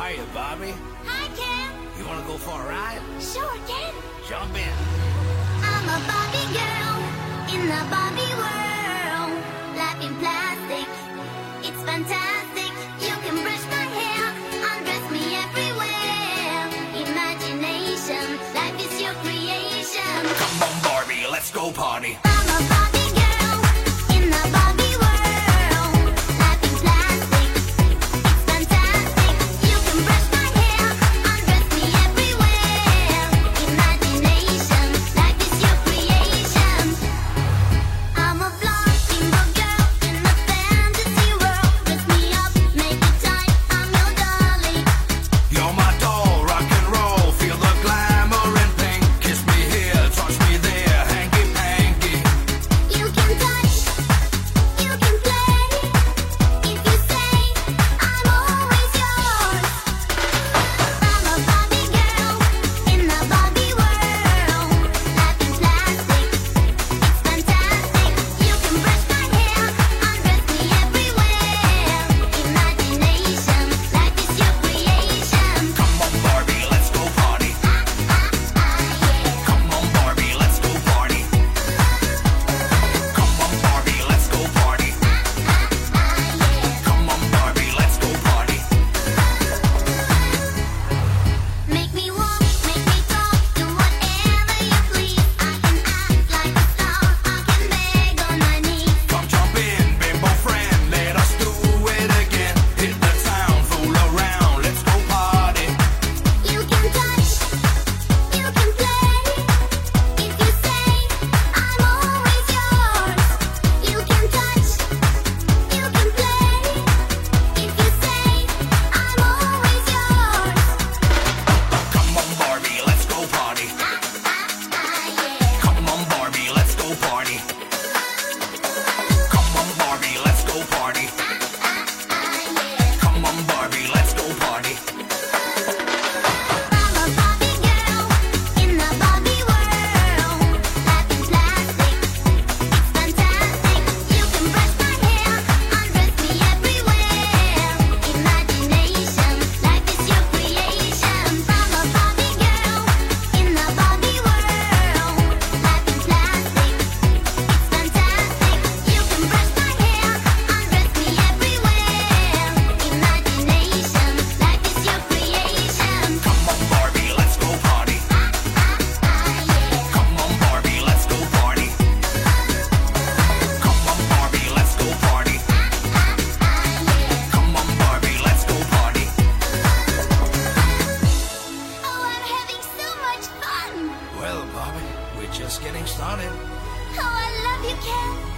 are you, Barbie? Hi, Ken. You want to go for a ride? Sure, Ken. Jump in. I'm a Barbie girl in the Barbie world. Life in plastic, it's fantastic. You can brush my hair, undress me everywhere. Imagination, life is your creation. Come on, Barbie, let's go party. I'm a Barbie girl in the Barbie world. Life in plastic, it's fantastic. You can brush my hair, undress me everywhere. Imagination, life is your creation. I'm a flossing girl in a fantasy world. Dress me up, make it tight, I'm your darling. You're my doll, rock and roll. Feel the glamour and pink. Kiss me here, touch me there. Hanky panky. You can touch, you can play. If you say, I'm always yours. I'm a Barbie girl in the Barbie world. Life in plastic, it's fantastic. You can brush my hair, undress me everywhere. Imagination, life is your creation. Come on, Barbie, let's go party. Come on, Barbie, let's go party. Come on, Barbie, let's go party. Come on, Barbie, let's go party. Make me walk, make me talk, do whatever you please. I can act like a star, I can beg on my knees. Come jump in, bimbo friend. Let us do it again. Hit the town, fool around. Let's go party. You can touch, you can play. If you say, I'm always yours. You can touch, you can play. If you say, I'm always yours. Come on, Barbie, let's go party. Come on, Barbie, let's go party. Come on, Barbie, let's go party. Come on, Barbie, let's go party. I'm a Barbie girl in the Barbie world. Life in plastic, it's fantastic. You can brush my hair, undress me everywhere. Imagination, life is your creation. I'm a Barbie girl in the Barbie world. Life in plastic, it's fantastic. You can brush my hair, undress me everywhere. Imagination, life is your creation. Come on, Barbie, let's go party. Come on, Barbie, let's go party. Come on, Barbie, let's go party. Come on, Barbie, let's go party. Oh, I'm having so much fun. Well, Barbie, we're just getting started. Oh, I love you, Ken.